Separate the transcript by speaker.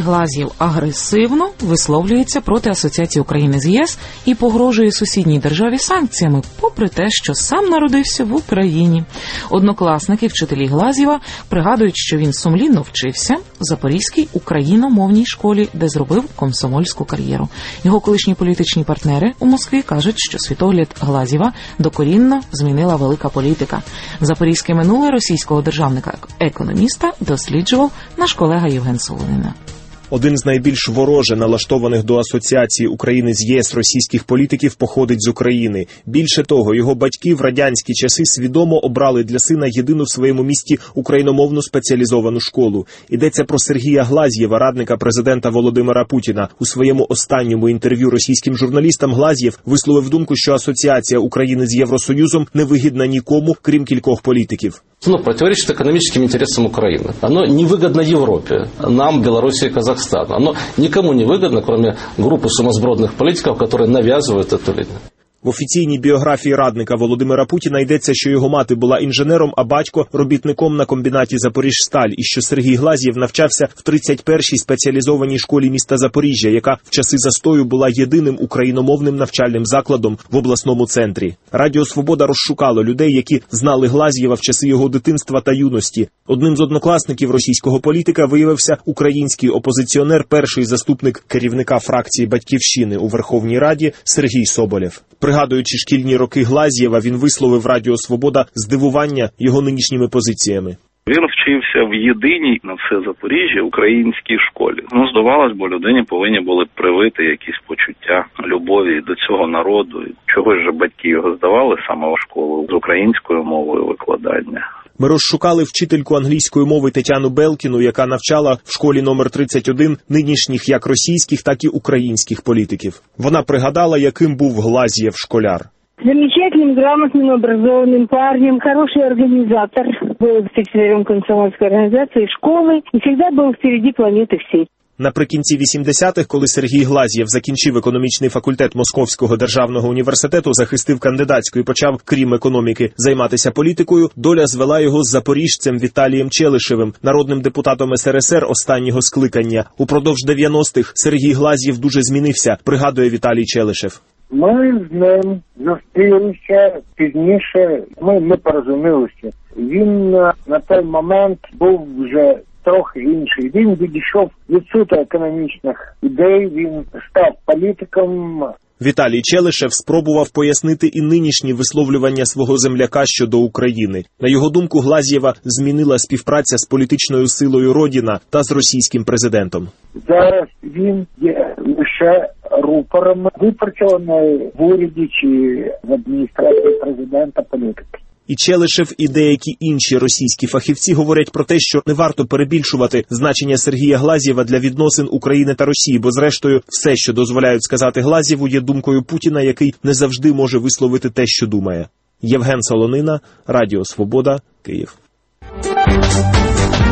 Speaker 1: Глазьєв агресивно висловлюється проти асоціації України з ЄС і погрожує сусідній державі санкціями, попри те, що сам народився в Україні. Однокласники, вчителі Глазьєва пригадують, що він сумлінно вчився в Запорізькій україномовній школі, де зробив комсомольську кар'єру. Його колишні політичні партнери у Москві кажуть, що світогляд Глазьєва докорінно змінила велика політика. Запорізьке минуле російського державника-економіста досліджував наш колега Євген Солонина.
Speaker 2: Один з найбільш вороже налаштованих до асоціації України з ЄС російських політиків походить з України. Більше того, його батьки в радянські часи свідомо обрали для сина єдину в своєму місті україномовну спеціалізовану школу. Йдеться про Сергія Глазьєва, радника президента Володимира Путіна. У своєму останньому інтерв'ю російським журналістам Глазьєв висловив думку, що асоціація України з Євросоюзом невигідна нікому, крім кількох політиків.
Speaker 3: Противоречит экономическим интересам Украины. Оно невыгодно Европе, нам, Беларуси и Казахстану. Оно никому не выгодно, кроме группы сумасбродных политиков, которые навязывают эту линию.
Speaker 2: В офіційній біографії радника Володимира Путіна йдеться, що його мати була інженером, а батько – робітником на комбінаті «Запоріжсталь», і що Сергій Глазьєв навчався в 31-й спеціалізованій школі міста Запоріжжя, яка в часи застою була єдиним україномовним навчальним закладом в обласному центрі. Радіо «Свобода» розшукало людей, які знали Глазьєва в часи його дитинства та юності. Одним з однокласників російського політика виявився український опозиціонер, перший заступник керівника фракції «Батьківщини» у Верховній Раді Сергій Соболєв. Пригадуючи шкільні роки Глазьєва, він висловив Радіо «Свобода» здивування його нинішніми позиціями.
Speaker 4: Він вчився в єдиній на все Запоріжжя українській школі. Здавалось, бо людині повинні були привити якісь почуття любові до цього народу. Чогось же батьки його здавали саме в школу з українською мовою викладання.
Speaker 2: Ми розшукали вчительку англійської мови Тетяну Белкіну, яка навчала в школі номер 31 нинішніх як російських, так і українських політиків. Вона пригадала, яким був Глазьєв школяр.
Speaker 5: Замечательным, грамотным, образованным парнем, хороший организатор, был секретарем комсомольской организации школы и всегда был впереди планеты всей.
Speaker 2: Наприкінці 80-х, коли Сергій Глазьєв закінчив економічний факультет Московського державного університету, захистив кандидатську і почав, крім економіки, займатися політикою, доля звела його з запоріжцем Віталієм Челишевим, народним депутатом СРСР останнього скликання. Упродовж 90-х Сергій Глазьєв дуже змінився, пригадує Віталій Челишев.
Speaker 6: Ми з ним зустрілися пізніше, ми не порозумілися. Він на той момент був вже трохи інший. Він відійшов від суто економічних ідей, він став політиком.
Speaker 2: Віталій Челишев спробував пояснити і нинішні висловлювання свого земляка щодо України. На його думку, Глазьєва змінила співпраця з політичною силою Родіна та з російським президентом.
Speaker 6: Зараз він є лише рупором випрацьованої в уряді чи в адміністрації президента політики.
Speaker 2: І Челишев, і деякі інші російські фахівці говорять про те, що не варто перебільшувати значення Сергія Глазьєва для відносин України та Росії, бо зрештою все, що дозволяють сказати Глазьєву, є думкою Путіна, який не завжди може висловити те, що думає. Євген Солонина, Радіо Свобода, Київ.